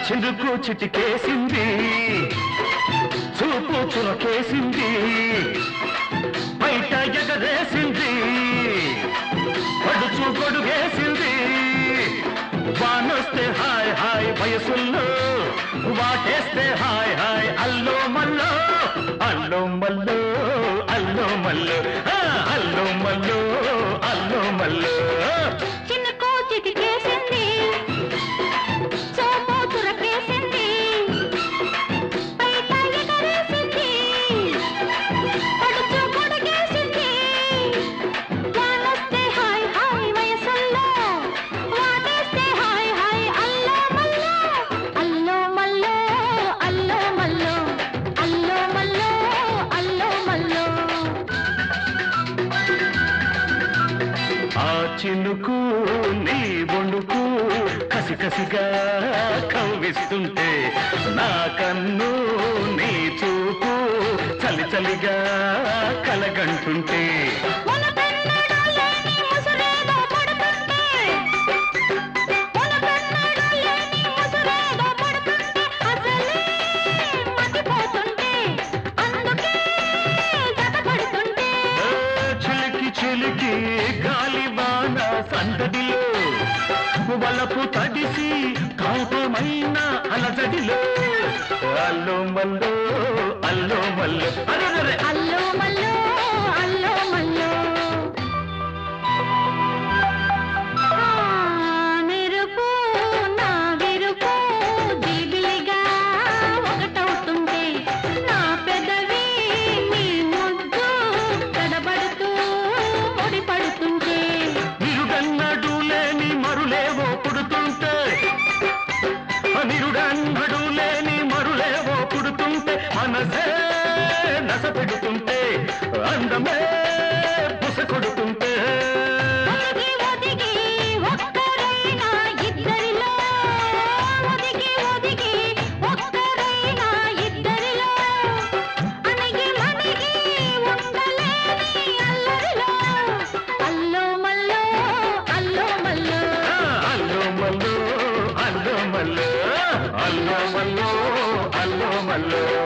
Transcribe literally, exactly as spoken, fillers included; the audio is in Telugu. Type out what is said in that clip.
చిందుకు చిటికేసింది చూపు చురకేసింది బయట ఎగరేసింది పడుచు గొడుగేసింది వానొస్తే హాయ్ హాయ్ వయసుల్లో వాటేస్తే హాయ్ హాయ్ అల్లో మల్లో అల్లో మల్లో అల్లో మల్లో అల్లో మల్లో అల్లో మల్లో చిన్నకో చిటికేసింది సోపు చురకేసింది బయట ఎగరేసింది పడుచు గొడుగేసింది వానొస్తే హాయ్ హాయ్ వయసుల్లో వాటేస్తే హాయ్ హాయ్ అల్లో మల్లో అల్లో మల్లో అల్లో మల్లో అల్లో మల్లో అల్లో మల్లో ఆ చినుకు నీ బొండుకు కసి కసిగా కవ్విస్తుంటే నా కన్ను నీ చూపు చలి చలిగా కలగంటుంటే మునపెన్నడూ లేని ముసురేదో పడుతుంటే మునపెన్నడూ లేని ముసురేదో పడుతుంటే అసలే మతిపోతుంటే అందుకే జతపడుతుంటే చిలికి చిలికి గాలి వాన సందడిలో వలపు తడిసి కాపమైన అలజడిలో అల్లో మల్లో అల్లో మల్లో అరే అల్లో మల్లో అల్లో మల్లో ఆ మెరుపు నా విరుపు దిబిలిగా ఒకటవుతుంటే నా పెదవి నీ ముద్దు తడబడుతూ ముడిపడుతుంటే నిరుడన్నడు లేని మరులేవో పుడుతుంటే నిరుడన్నడు లేని మరులేవో పుడుతుంటే మనసే నస పెడుతుంటే అందమే బుస కొడుతుంటే ఒదిగి ఒదిగి ఒక్కరైనా ఇద్దరిలో ఒదిగి ఒదిగి ఒక్కరైనా ఇద్దరిలో అణిగి మణిగి ఉండలేని అల్లరిలో అల్లో మల్లో అల్లో మల్లో అల్లో మల్లో అల్లో మల్లో అల్లో మల్లో అల్లో మల్లో